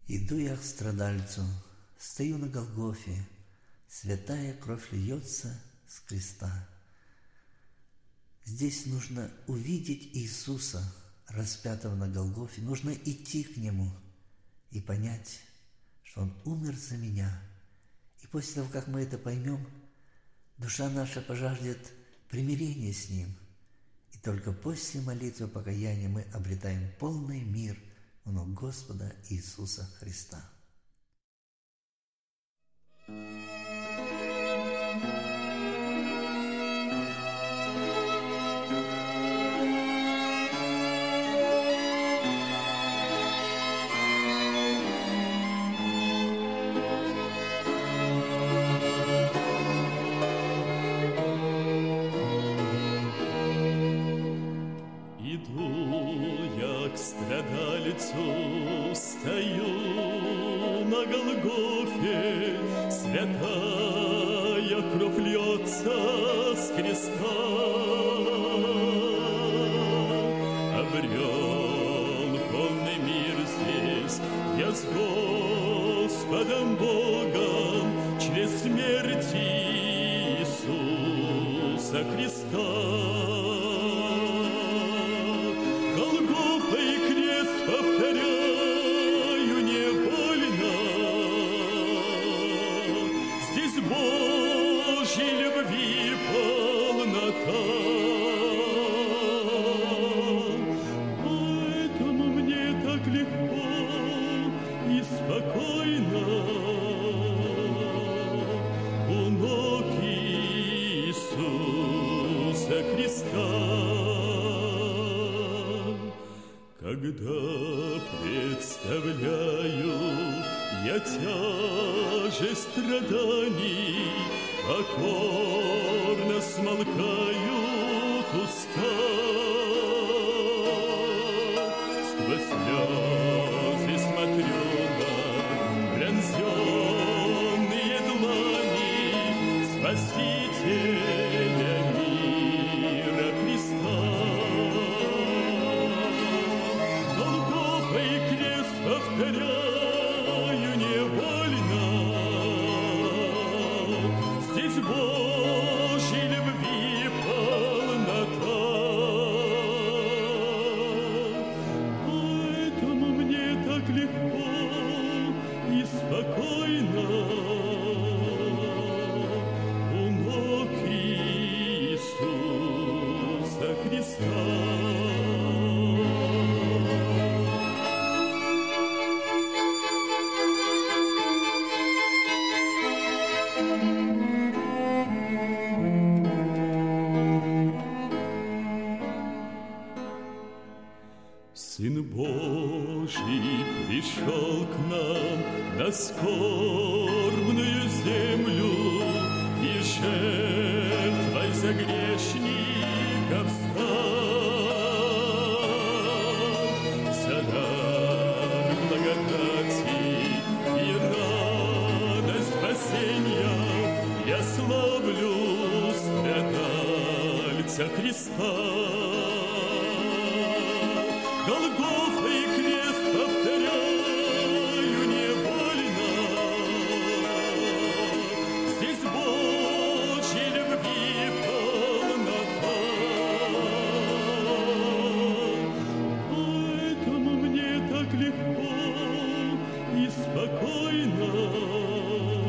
Иду я к страдальцу, стою на Голгофе, святая кровь льется с креста. Здесь нужно увидеть Иисуса, распятого на Голгофе, нужно идти к Нему и понять, что Он умер за меня. И после того, как мы это поймем, душа наша пожаждет примирения с Ним. И только после молитвы покаяния мы обретаем полный мир у ног Господа Иисуса Христа. Страдалицу стою на Голгофе, святая кровь льется с креста. Обрел полный мир здесь я с Господом Богом через смерть Иисуса Христа. Повторяю, не больно, здесь Божьей любви полнота. Поэтому мне так легко и спокойно у ног Иисуса Христа. Когда представляю я тяжесть страданий, покорно смолкают уста. Сквозь слезы смотрю на пронзенные длани Спасителя мира Христа. Повторяю, невольно, здесь Божьей любви полнота. Поэтому мне так легко и спокойно у ног Иисуса Христа. Сын Божий пришел к нам на скорбную землю и жертвой за грешников стал. За дар благодати и радость спасения я славлю страдальца Христа. Голгофа и крест повторяю, не больно, здесь Божьей любви полнота. Поэтому мне так легко и спокойно